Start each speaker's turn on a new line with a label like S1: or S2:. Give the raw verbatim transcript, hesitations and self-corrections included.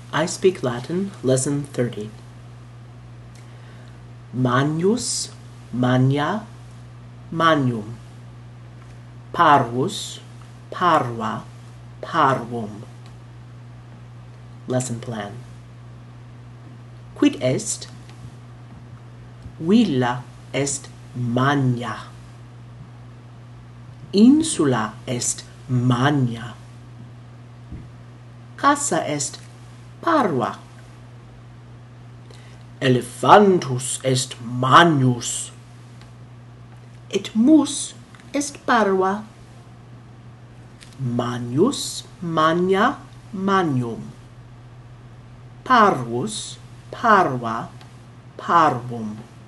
S1: I Speak Latin, Lesson thirty. Magnus, magna, magnum. Parvus, parva, parvum. Lesson plan. Quid est? Villa est magna. Insula est magna. Casa est parva. Elephantus est magnus. Et mus est parva. Magnus, magna, magnum. Parvus, parva, parvum.